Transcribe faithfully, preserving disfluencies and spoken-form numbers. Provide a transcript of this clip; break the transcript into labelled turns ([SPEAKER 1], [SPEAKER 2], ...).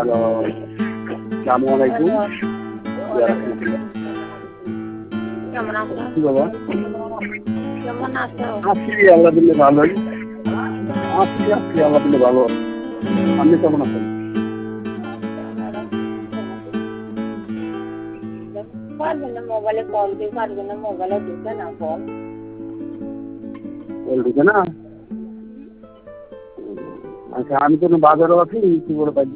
[SPEAKER 1] Hello, আসসালামু আলাইকুম।
[SPEAKER 2] Hello, কেমন আছো?
[SPEAKER 1] কি বাবা?
[SPEAKER 2] কেমন আছো?
[SPEAKER 1] আছি আলহামদুলিল্লাহ ভালোই। আছি আছি আলহামদুলিল্লাহ ভালো। আপনি কেমন আছেন?
[SPEAKER 2] পারবে না মোবাইলে কল দিয়ে পারবে না, মোবাইলে ঢুকে না কল।
[SPEAKER 1] কল ঢুকে না? আচ্ছা, আমি তো বাজারও আছি, কি করে পাই?